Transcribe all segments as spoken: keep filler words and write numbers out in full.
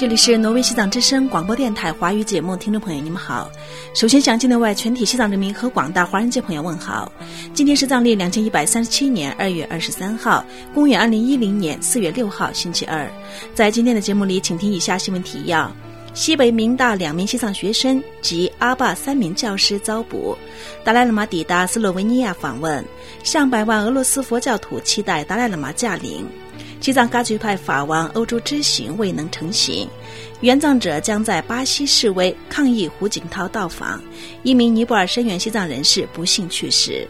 这里是挪威西藏之声广播电台华语节目，听众朋友你们好。首先向境内外全体西藏人民和广大华人界朋友问好。今天是藏历两千一百三十七年二月二十三号，公元二零一零年四月六号星期二。在今天的节目里，请听以下新闻提要：西北民大两名西藏学生及阿坝三名教师遭捕；达赖喇嘛抵达斯洛维尼亚访问；上百万俄罗斯佛教徒期待达赖喇嘛驾临；西藏噶举派法王欧洲之行未能成行；援藏者将在巴西示威抗议胡锦涛到访；一名尼泊尔声援西藏人士不幸去世。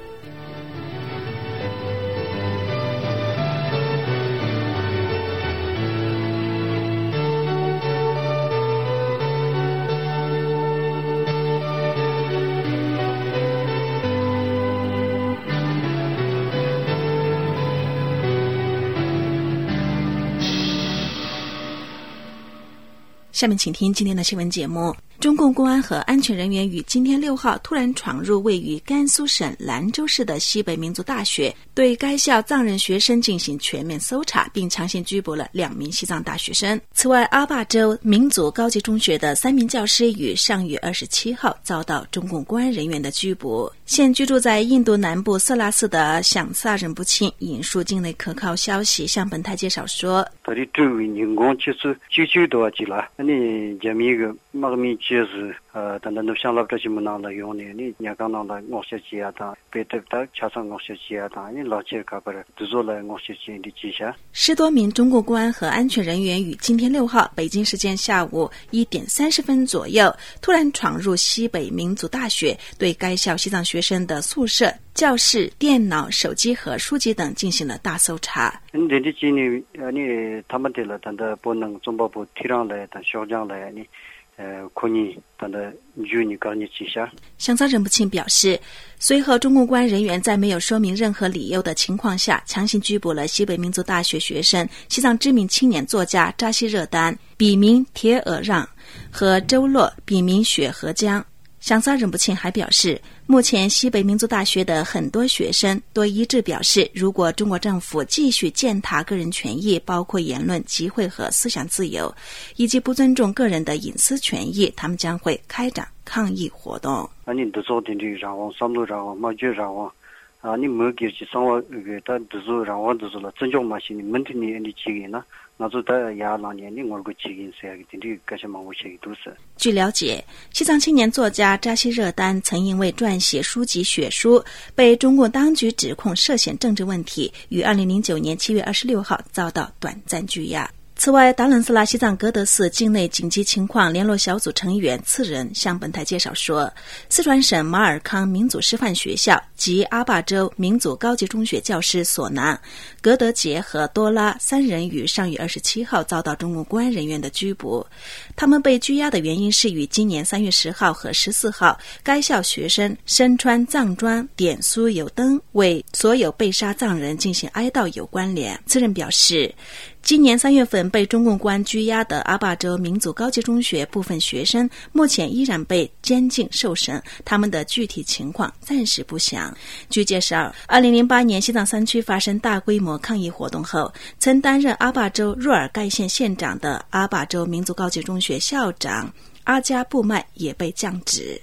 下面请听今天的新闻节目。中共公安和安全人员于今天六号突然闯入位于甘肃省兰州市的西北民族大学，对该校藏人学生进行全面搜查，并强行拘捕了两名西藏大学生。此外，阿坝州民族高级中学的三名教师于上月二十七号遭到中共公安人员的拘捕。现居住在印度南部色拉寺的响萨仁不钦引述境内可靠消息向本台介绍说， 他的周围人工其实九九多几了，你这么一个马米就是呃，等等都想到这些么难了用的，你你刚拿了我小姐啊，他别的他加上我小姐啊，他你老姐搞不了，都做了我小姐的记下。 十多名中共公安和安全人员于今天六号北京时间下午一点三十分左右，突然闯入西北民族大学，对该校西藏学生的宿舍、教室、电脑、手机和书籍等进行了大搜查。 你这几年呃，你他们的了，等到不能中报部提上来，等校长来你。呃，可以，等的就你搞你记下。 响萨仁不钦表示，随后中共公安人员在没有说明任何理由的情况下，强行拘捕了西北民族大学学生、西藏知名青年作家扎西热丹，笔名铁尔让，和周洛，笔名雪河江。响萨仁不钦还表示，目前西北民族大学的很多学生都一致表示，如果中国政府继续践踏个人权益，包括言论、集会和思想自由，以及不尊重个人的隐私权益，他们将会开展抗议活动。 啊，你都做点这让我三路让我马就让我啊，你没给去上我那个他都做让我都做了，真正嘛是你问题你你几个呢？那就在亚两年你我个几个谁个点这个些嘛我写都是。 据了解，西藏青年作家扎西热丹曾因为撰写书籍血书，被中共当局指控涉嫌政治问题，于二零零九年七月二十六号遭到短暂拘押。此外，达伦斯拉西藏哥德寺境内紧急情况联络小组成员次人向本台介绍说，四川省马尔康民族师范学校及阿坝州民族高级中学教师索南、格德杰和多拉三人于上月二十七号遭到中共公安人员的拘捕。他们被拘押的原因是与今年三月十号和十四号该校学生身穿藏装点酥油灯为所有被杀藏人进行哀悼有关联。次人表示，今年三月份被中共公安拘押的阿坝州民族高级中学部分学生目前依然被监禁受审，他们的具体情况暂时不详。据介绍，二零零八年西藏山区发生大规模抗议活动后，曾担任阿坝州若尔盖县县长的阿坝州民族高级中学校长阿加布麦也被降职。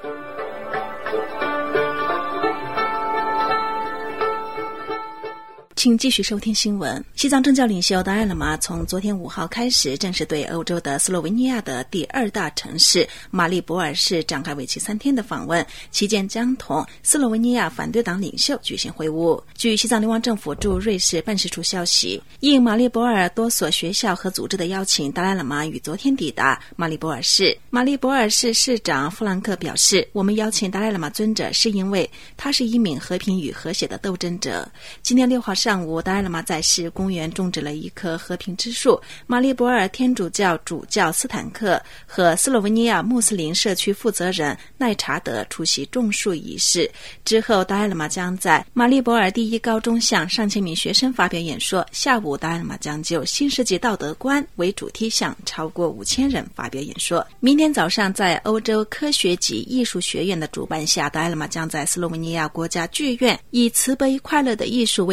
请继续收听新闻。西藏政教领袖达赖喇嘛从昨天五号开始正式对欧洲的斯洛文尼亚的第二大城市马利博尔市展开为期三天的访问，期间将同斯洛文尼亚反对党领袖举行会晤。据西藏流亡政府驻瑞士办事处消息，应马利博尔多所学校和组织的邀请，达赖喇嘛于昨天抵达马利博尔市。马利博尔市市长弗兰克表示，我们邀请达赖喇嘛尊者是因为他是一名和平与和谐的斗争者。今天六号上上午，达赖喇嘛在市公园种植了一棵和平之树。马利博尔天主教主教斯坦克和斯洛文尼亚穆斯林社区负责人奈查德出席种树仪式。之后，达赖喇嘛将在马利博尔第一高中向上千名学生发表演说。下午，达赖喇嘛将就新世纪道德观为主题向超过五千人发表演说。明天早上，在欧洲科学及艺术学院的主办下，达赖喇嘛将在斯洛文尼亚国家剧院以慈悲快乐的艺术为主题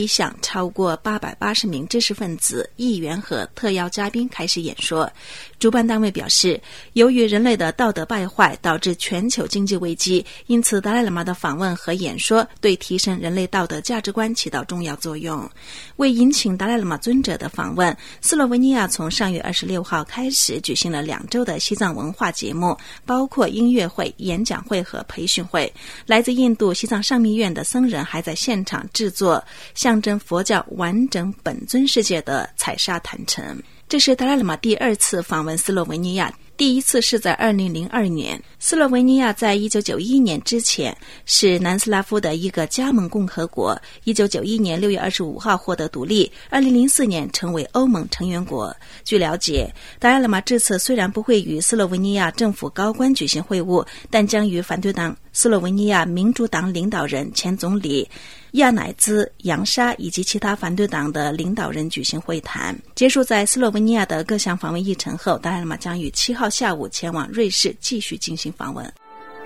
一向超过八百八十名知识分子、议员和特邀嘉宾开始演说。主办单位表示，由于人类的道德败坏导致全球经济危机，因此达赖喇嘛的访问和演说对提升人类道德价值观起到重要作用。为迎请达赖喇嘛尊者的访问，斯洛文尼亚从上月二十六号开始举行了两周的西藏文化节目，包括音乐会、演讲会和培训会。来自印度西藏上密院的僧人还在现场制作象征佛教完整本尊世界的彩砂坛城。这是达赖喇嘛第二次访问斯洛文尼亚，第一次是在二零零二年。斯洛文尼亚在一九九一年之前是南斯拉夫的一个加盟共和国，一九九一年六月二十五号获得独立，二零零四年成为欧盟成员国。据了解，达赖喇嘛这次虽然不会与斯洛文尼亚政府高官举行会晤，但将与反对党斯洛文尼亚民主党领导人前总理亚乃兹·扬沙以及其他反对党的领导人举行会谈。结束在斯洛文尼亚的各项访问议程后，达赖喇嘛将于七号下午前往瑞士继续进行访问。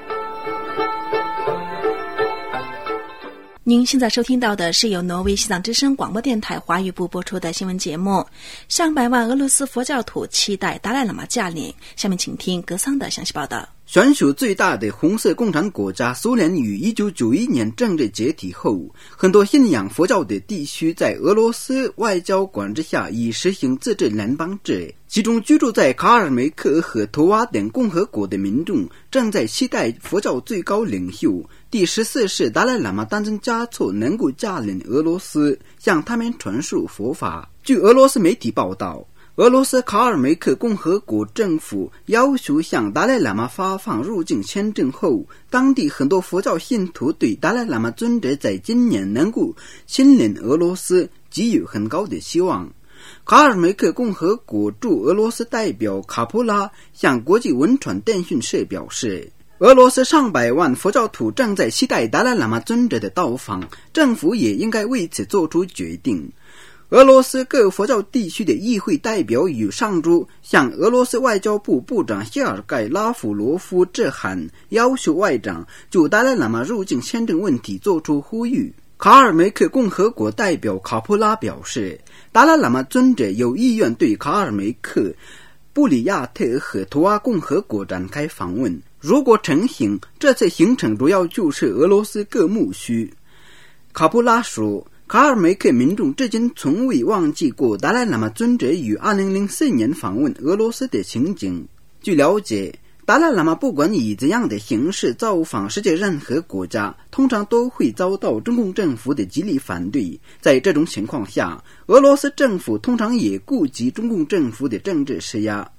您现在收听到的是由挪威西藏之声广播电台华语部播出的新闻节目。上百万俄罗斯佛教徒期待达赖喇嘛驾临，下面请听格桑的详细报道。 全球最大的红色共产国家苏联于一九九一年政治解体后，很多信仰佛教的地区在俄罗斯外交管制下已实行自治联邦制。其中居住在卡尔梅克和图瓦等共和国的民众正在期待佛教最高领袖第十四世达赖喇嘛诞生嘉措能够驾临俄罗斯，向他们传授佛法。据俄罗斯媒体报道，俄罗斯卡尔梅克共和国政府要求向达赖喇嘛发放入境签证后，当地很多佛教信徒对达赖喇嘛尊者在今年能够亲临俄罗斯给予很高的希望。卡尔梅克共和国驻俄罗斯代表卡普拉向国际文传电讯社表示，俄罗斯上百万佛教徒正在期待达赖喇嘛尊者的到访，政府也应该为此做出决定。俄罗斯各佛教地区的议会代表于上周向俄罗斯外交部部长谢尔盖拉夫罗夫致函，要求外长就达赖喇嘛入境签证问题做出呼吁。卡尔梅克共和国代表卡普拉表示，达赖喇嘛尊者有意愿对卡尔梅克、布里亚特和图瓦共和国展开访问，如果成行，这次行程主要就是俄罗斯各牧区。卡普拉说，卡尔梅克民众至今从未忘记过达赖喇嘛尊者于二零零四年访问俄罗斯的情景。据了解，达赖喇嘛不管以怎样的形式造访世界任何国家，通常都会遭到中共政府的极力反对。在这种情况下，俄罗斯政府通常也顾及中共政府的政治施压。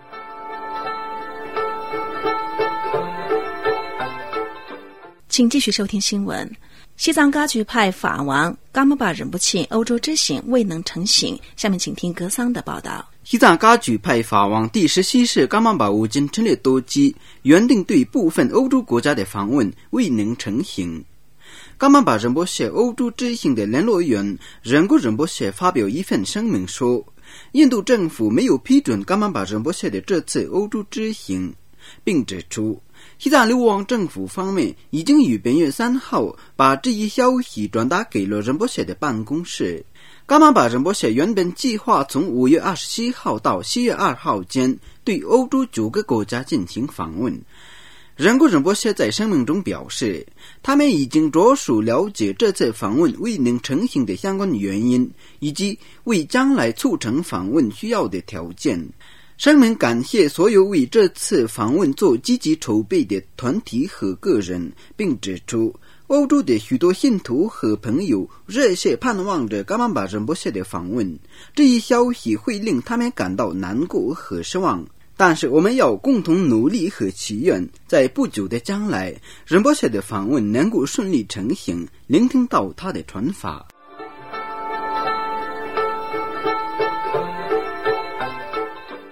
请继续收听新闻。西藏噶举派法王噶玛巴仁波切欧洲之行未能成行，下面请听格桑的报道。 西藏噶举派法王第十七世噶玛巴无尽成立多基，原定对部分欧洲国家的访问未能成行。噶玛巴仁波切欧洲之行的联络员仁古仁波切发表一份声明说，印度政府没有批准噶玛巴仁波切的这次欧洲之行，并指出西藏流亡政府方面已经于本月三号把这一消息转达给了仁波切的办公室。噶玛巴仁波切原本计划从五月二十七号到七月二号间对欧洲九个国家进行访问。仁古仁波切在声明中表示，他们已经着手了解这次访问未能成行的相关原因，以及为将来促成访问需要的条件。声明感谢所有为这次访问做积极筹备的团体和个人，并指出欧洲的许多信徒和朋友热切盼望着噶玛巴仁波切的访问，这一消息会令他们感到难过和失望，但是我们要共同努力和祈愿，在不久的将来仁波切的访问能够顺利成行，聆听到他的传法。 《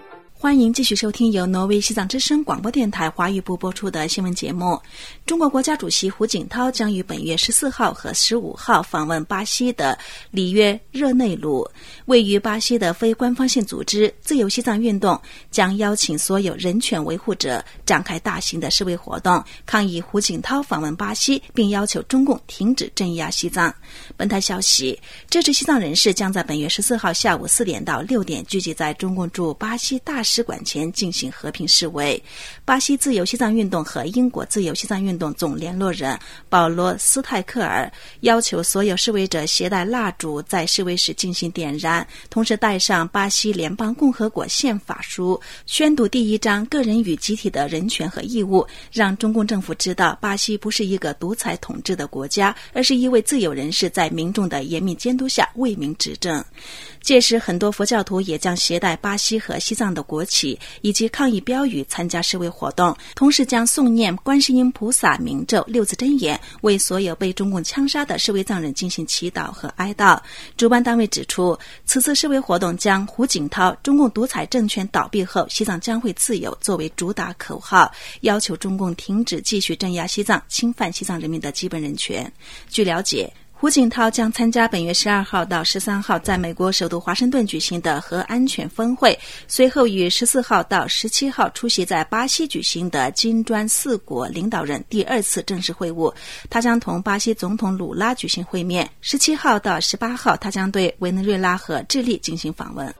欢迎继续收听由挪威西藏之声广播电台华语部播出的新闻节目。中国国家主席胡锦涛将于本月十四号和十五号访问巴西的里约热内卢。位于巴西的非官方性组织自由西藏运动将邀请所有人权维护者展开大型的示威活动，抗议胡锦涛访问巴西，并要求中共停止镇压西藏。本台消息，支持西藏人士将在本月十四号下午四点到六点聚集在中共驻巴西大使馆前进行和平示威。巴西自由西藏运动和英国自由西藏运动总联络人保罗斯泰克尔要求所有示威者携带蜡烛在示威时进行点燃，同时带上巴西联邦共和国宪法书，宣读第一章个人与集体的人权和义务，让中共政府知道巴西不是一个独裁统治的国家，而是一位自由人士在民众的严密监督下为民执政。届时很多佛教徒也将携带巴西和西藏的国旗以及抗议标语参加示威活动，同时将诵念观世音菩萨明咒六字真言，为所有被中共枪杀的示威藏人进行祈祷和哀悼。主办单位指出，此次示威活动将胡锦涛中共独裁政权倒闭后西藏将会自由作为主打口号，要求中共停止继续镇压西藏，侵犯西藏人民的基本人权。据了解，胡锦涛将参加本月十二号到十三号在美国首都华盛顿举行的核安全峰会，随后于十四号到十七号出席在巴西举行的金砖四国领导人第二次正式会晤。他将同巴西总统鲁拉举行会面。十七号到十八号，他将对委内瑞拉和智利进行访问。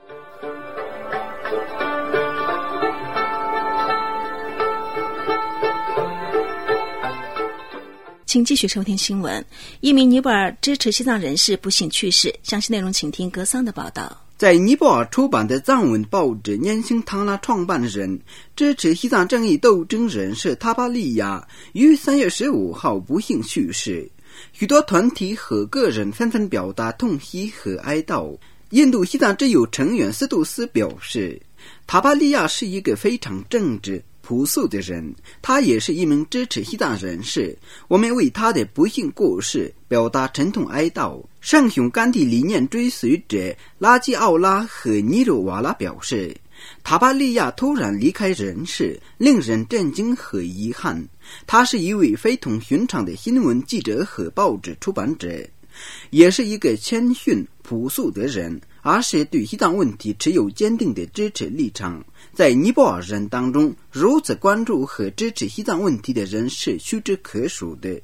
请继续收听新闻。一名尼泊尔支持西藏人士不幸去世，详细内容请听格桑的报道。 在尼泊尔出版的藏文报纸《年轻唐拉》创办人、支持西藏正义斗争人士塔巴利亚于三月十五号不幸去世，许多团体和个人纷纷表达痛惜和哀悼。印度西藏之友成员斯杜斯表示，塔巴利亚是一个非常正直朴素的人，他也是一名支持西藏人士，我们为他的不幸过世表达沉痛哀悼。圣雄甘地理念追随者拉基奥拉和尼罗瓦拉表示，塔巴利亚突然离开人世，令人震惊和遗憾。他是一位非同寻常的新闻记者和报纸出版者，也是一个谦逊朴素的人，而且对西藏问题持有坚定的支持立场。在尼泊尔人当中，如此关注和支持西藏问题的人是屈指可数的。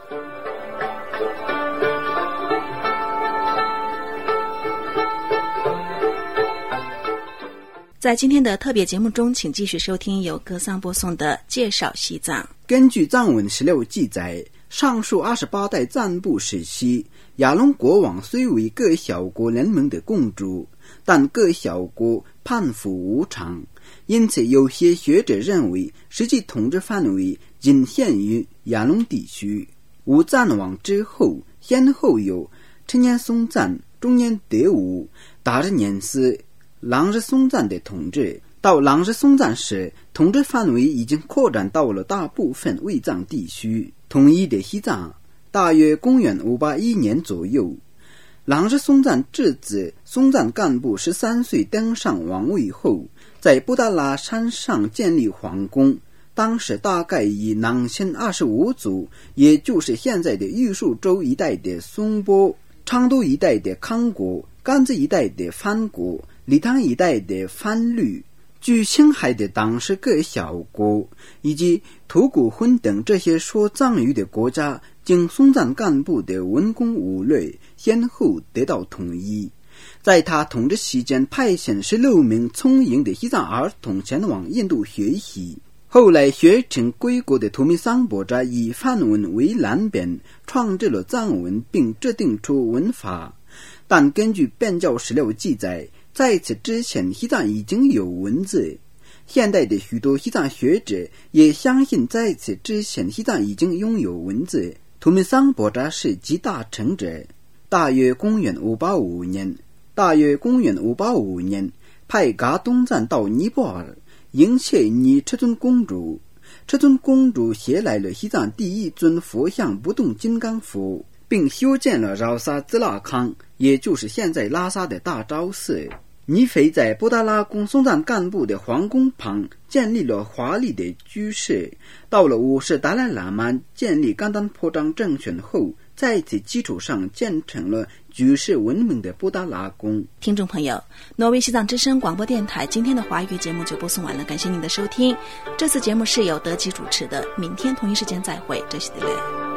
在今天的特别节目中，请继续收听由格桑播送的介绍西藏。 根据藏文十六记载，上述二十八代赞布时期，亚龙国王虽为各小国联盟的共主，但各小国叛腐无常，因此有些学者认为实际统治范围仅限于亚龙地区。吴赞王之后，先后有陈年松赞、中年德武、达日年斯、朗日松赞的统治。到朗日松赞时，统治范围已经扩展到了大部分卫藏地区。统一的西藏大约公元五八一年左右，朗日松赞之子松赞干部十三岁登上王位后，在布达拉山上建立皇宫。当时大概以囊谦二十五族，也就是现在的玉树州一带的松波、昌都一带的康国、甘孜一带的番国、理塘一带的番律、距青海的当时各小国以及吐谷浑等这些说藏语的国家，经松赞干部的文攻武略，先后得到统一。在他统治期间，派遣十六名聪颖的西藏儿童前往印度学习。后来学成归国的图米桑博扎以梵文为蓝本，创制了藏文并制定出文法。但根据变教史料记载，在此之前西藏已经有文字。现代的许多西藏学者也相信在此之前西藏已经拥有文字。图米桑博扎是集大成者，大约公元五八五年，大约公元五八五年派噶东赞到尼泊尔迎接尼赤尊公主。赤尊公主携来了西藏第一尊佛像不动金刚佛，并修建了饶萨兹拉康，也就是现在拉萨的大昭寺。 尼斐在布达拉宫松赞干部的皇宫旁建立了华丽的居室。到了五世达赖喇嘛建立甘丹颇章政权后，在此基础上建成了举世闻名的布达拉宫。 听众朋友，挪威西藏之声广播电台今天的华语节目就播送完了，感谢您的收听。这次节目是由德基主持的，明天同一时间再会，这是德莱。